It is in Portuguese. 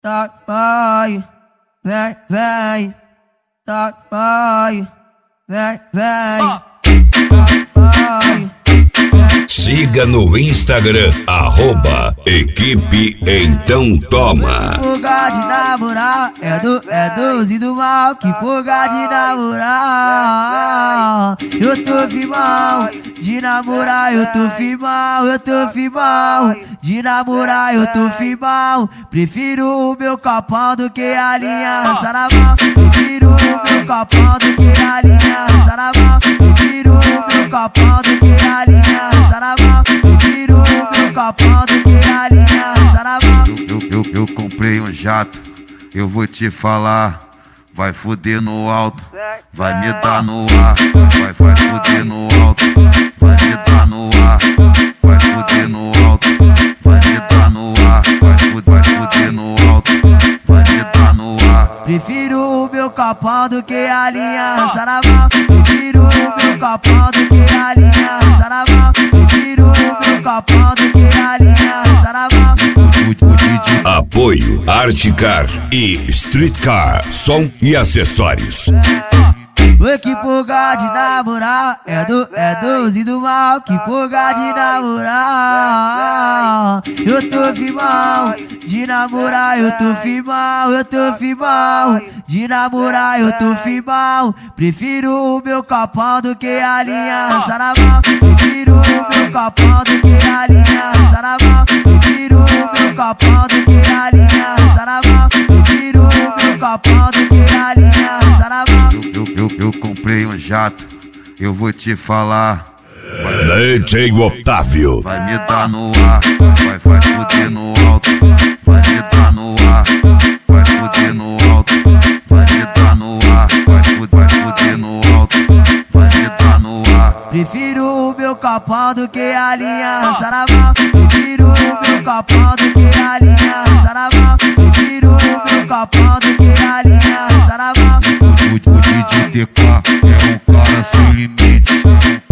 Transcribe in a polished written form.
Tá, vai, vem, tá, vai, vem, vai. Siga no Instagram, @equipe Então Toma. Fuga de namorar, é doze do mal. Que fuga de namorar. Eu tô firmão, de namorar eu tô firmão. De namorar eu tô firmão. Prefiro o meu copão do que a aliança na mão. Prefiro o meu copão do que a aliança na mão. Prefiro o meu copão do que a aliança na mão. Prefiro o meu copão do que a aliança na mão. Eu comprei um jato, eu vou te falar. Vai fuder no alto, vai me dar no ar. Vai fuder no alto, vai me dar no ar. Vai fuder no alto, vai me dar no ar. Vai fuder no alto, vai me dar no ar. Prefiro o meu copão do que a aliança na mão. Prefiro o meu copão do que a aliança na mão. Prefiro o meu copão do que a aliança na mão. Apoio Artcar e Streetcar, som e acessórios. Que fuga de namorar, é doze do mal. Que fuga de namorar. Eu tô firmão, de namorar eu tô firmão. De namorar eu tô firmão. Prefiro o meu copão do que a aliança na mão. Prefiro o meu copão do que a aliança na mão. Prefiro o meu copão do que a aliança na mão. Prefiro o meu copão do que a aliança na mão. Eu comprei um jato, eu vou te falar. DJ Otávio. Vai me dar no ar, vai fuder no alto. Vai me dar no ar, vai fuder no alto. Vai me dar no ar, vai fuder no alto. Vai me dar no ar. Prefiro o meu copão do que a aliança na mão. Prefiro o meu copão do que a aliança na mão. Prefiro o meu copão do que a aliança na mão. O DJ TK é um cara sem limite.